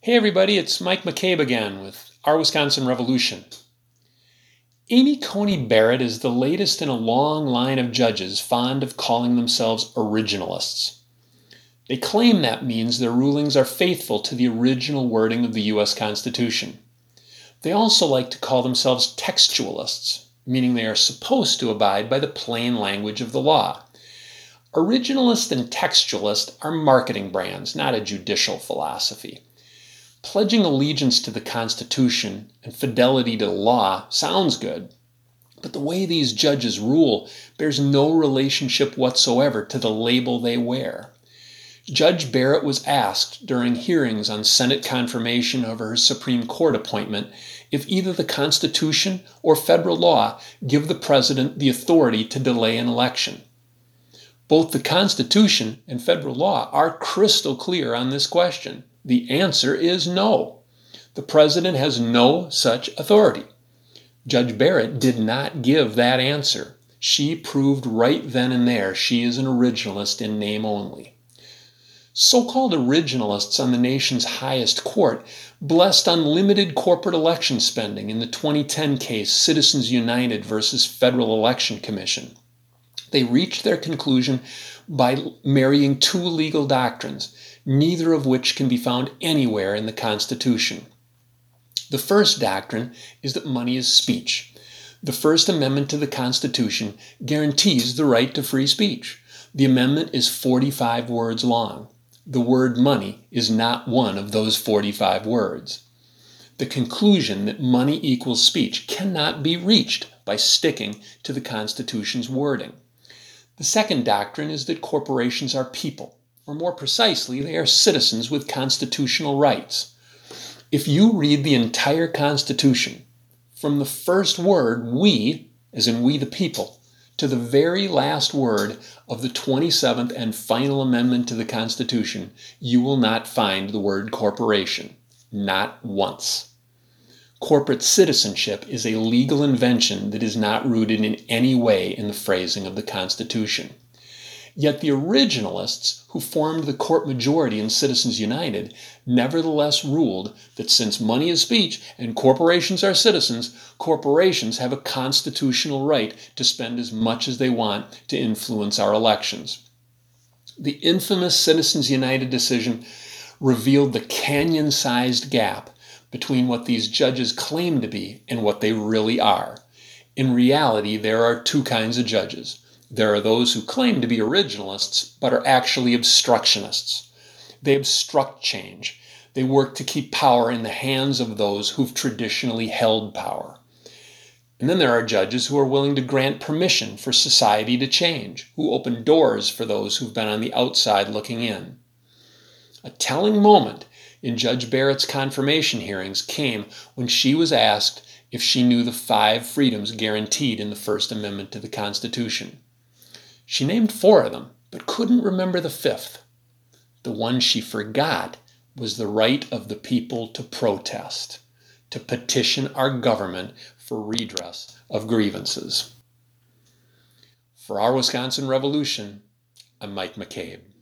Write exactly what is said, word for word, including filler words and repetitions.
Hey everybody, it's Mike McCabe again with Our Wisconsin Revolution. Amy Coney Barrett is the latest in a long line of judges fond of calling themselves originalists. They claim that means their rulings are faithful to the original wording of the U S Constitution. They also like to call themselves textualists, meaning they are supposed to abide by the plain language of the law. Originalist and textualist are marketing brands, not a judicial philosophy. Pledging allegiance to the Constitution and fidelity to the law sounds good, but the way these judges rule bears no relationship whatsoever to the label they wear. Judge Barrett was asked during hearings on Senate confirmation of her Supreme Court appointment if either the Constitution or federal law give the president the authority to delay an election. Both the Constitution and federal law are crystal clear on this question. The answer is no. The president has no such authority. Judge Barrett did not give that answer. She proved right then and there she is an originalist in name only. So-called originalists on the nation's highest court blessed unlimited corporate election spending in the twenty ten case Citizens United versus Federal Election Commission. They reached their conclusion by marrying two legal doctrines, neither of which can be found anywhere in the Constitution. The first doctrine is that money is speech. The First Amendment to the Constitution guarantees the right to free speech. The amendment is forty-five words long. The word money is not one of those forty-five words. The conclusion that money equals speech cannot be reached by sticking to the Constitution's wording. The second doctrine is that corporations are people, or more precisely, they are citizens with constitutional rights. If you read the entire Constitution, from the first word, we, as in we the people, to the very last word of the twenty-seventh and final amendment to the Constitution, you will not find the word corporation, not once. Corporate citizenship is a legal invention that is not rooted in any way in the phrasing of the Constitution. Yet the originalists who formed the court majority in Citizens United nevertheless ruled that since money is speech and corporations are citizens, corporations have a constitutional right to spend as much as they want to influence our elections. The infamous Citizens United decision revealed the canyon-sized gap between what these judges claim to be and what they really are. In reality, there are two kinds of judges. There are those who claim to be originalists, but are actually obstructionists. They obstruct change. They work to keep power in the hands of those who've traditionally held power. And then there are judges who are willing to grant permission for society to change, who open doors for those who've been on the outside looking in. A telling moment in Judge Barrett's confirmation hearings came when she was asked if she knew the five freedoms guaranteed in the First Amendment to the Constitution. She named four of them, but couldn't remember the fifth. The one she forgot was the right of the people to protest, to petition our government for redress of grievances. For Our Wisconsin Revolution, I'm Mike McCabe.